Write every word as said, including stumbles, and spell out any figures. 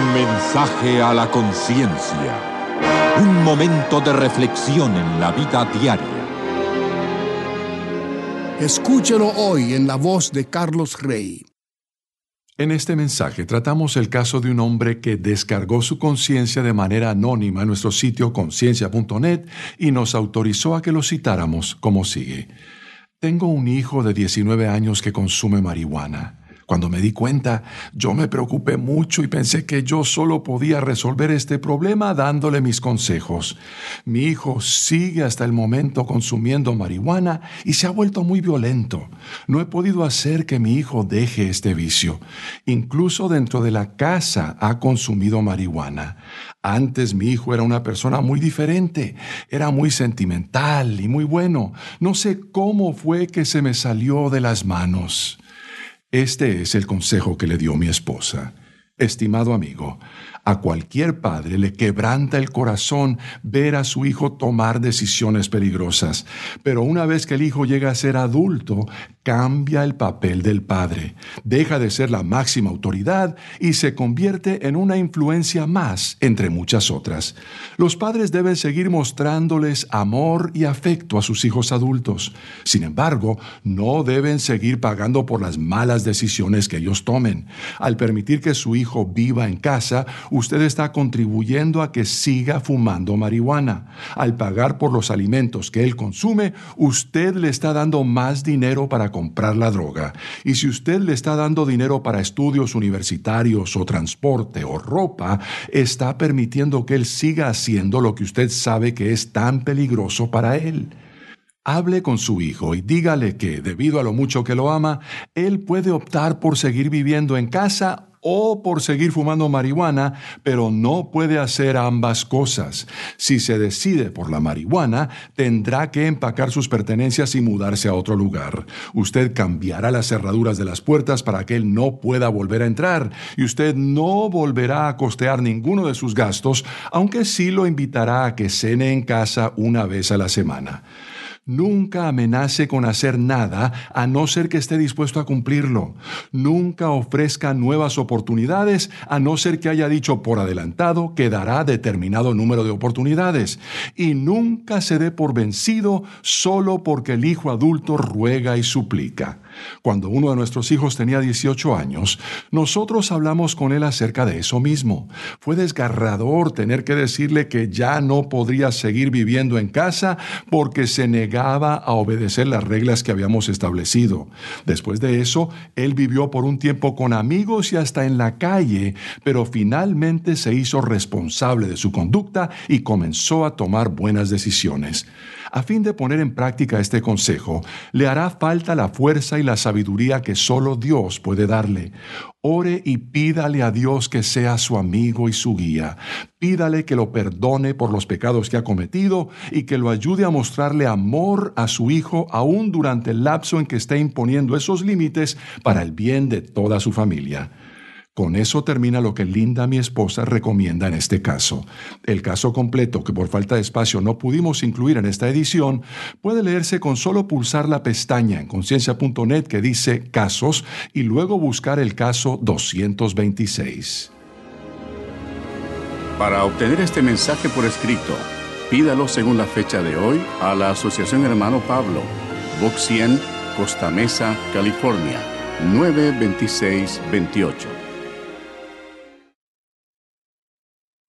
Mensaje a la conciencia. Un momento de reflexión en la vida diaria. Escúchelo hoy en la voz de Carlos Rey. En este mensaje tratamos el caso de un hombre que descargó su conciencia de manera anónima en nuestro sitio conciencia punto net y nos autorizó a que lo citáramos como sigue. Tengo un hijo de diecinueve años que consume marihuana. Cuando me di cuenta, yo me preocupé mucho y pensé que yo solo podía resolver este problema dándole mis consejos. Mi hijo sigue hasta el momento consumiendo marihuana y se ha vuelto muy violento. No he podido hacer que mi hijo deje este vicio. Incluso dentro de la casa ha consumido marihuana. Antes mi hijo era una persona muy diferente. Era muy sentimental y muy bueno. No sé cómo fue que se me salió de las manos. Este es el consejo que le dio mi esposa. Estimado amigo, a cualquier padre le quebranta el corazón ver a su hijo tomar decisiones peligrosas, pero una vez que el hijo llega a ser adulto, cambia el papel del padre, deja de ser la máxima autoridad y se convierte en una influencia más entre muchas otras. Los padres deben seguir mostrándoles amor y afecto a sus hijos adultos. Sin embargo, no deben seguir pagando por las malas decisiones que ellos tomen. Al permitir que su hijo viva en casa, usted está contribuyendo a que siga fumando marihuana. Al pagar por los alimentos que él consume, usted le está dando más dinero para comprar la droga. Y si usted le está dando dinero para estudios universitarios o transporte o ropa, está permitiendo que él siga haciendo lo que usted sabe que es tan peligroso para él. Hable con su hijo y dígale que, debido a lo mucho que lo ama, él puede optar por seguir viviendo en casa o por seguir fumando marihuana, pero no puede hacer ambas cosas. Si se decide por la marihuana, tendrá que empacar sus pertenencias y mudarse a otro lugar. Usted cambiará las cerraduras de las puertas para que él no pueda volver a entrar, y usted no volverá a costear ninguno de sus gastos, aunque sí lo invitará a que cene en casa una vez a la semana. Nunca amenace con hacer nada a no ser que esté dispuesto a cumplirlo. Nunca ofrezca nuevas oportunidades a no ser que haya dicho por adelantado que dará determinado número de oportunidades. Y nunca se dé por vencido solo porque el hijo adulto ruega y suplica. Cuando uno de nuestros hijos tenía dieciocho años, nosotros hablamos con él acerca de eso mismo. Fue desgarrador tener que decirle que ya no podría seguir viviendo en casa porque se negaba a obedecer las reglas que habíamos establecido. Después de eso, él vivió por un tiempo con amigos y hasta en la calle, pero finalmente se hizo responsable de su conducta y comenzó a tomar buenas decisiones. A fin de poner en práctica este consejo, le hará falta la fuerza y la sabiduría que solo Dios puede darle. Ore y pídale a Dios que sea su amigo y su guía. Pídale que lo perdone por los pecados que ha cometido y que lo ayude a mostrarle amor a su hijo aún durante el lapso en que esté imponiendo esos límites para el bien de toda su familia. Con eso termina lo que Linda, mi esposa, recomienda en este caso. El caso completo, que por falta de espacio no pudimos incluir en esta edición, puede leerse con solo pulsar la pestaña en conciencia punto net que dice Casos y luego buscar el caso doscientos veintiséis. Para obtener este mensaje por escrito, pídalo según la fecha de hoy a la Asociación Hermano Pablo, Box cien, Costa Mesa, California, nueve dos seis dos ocho.